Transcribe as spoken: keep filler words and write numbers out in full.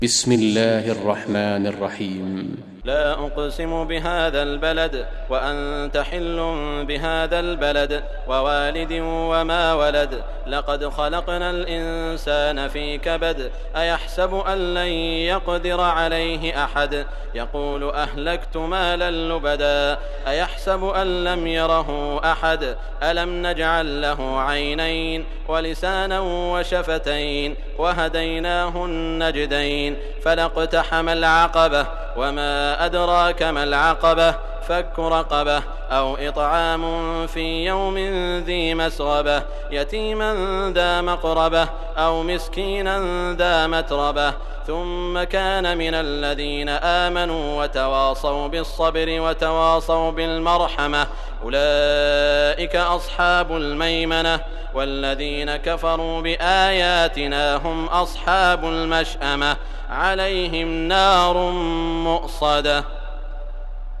بسم الله الرحمن الرحيم. لا أقسم بهذا البلد وأنت حل بهذا البلد ووالد وما ولد لقد خلقنا الإنسان في كبد أيحسب أن لن يقدر عليه أحد يقول أهلكت مالا لبدا أيحسب أن لم يره أحد ألم نجعل له عينين ولسانا وشفتين وهديناه النجدين فلاقتحم العقبة وما أدراك ما العقبة فك رقبة أو إطعام في يوم ذي مسغبة يتيما ذا مقربة أو مسكينا ذا متربة ثم كان من الذين آمنوا وتواصوا بالصبر وتواصوا بالمرحمة أولئك أصحاب الميمنة والذين كفروا بآياتنا هم أصحاب المشأمة عليهم نار مؤصدة.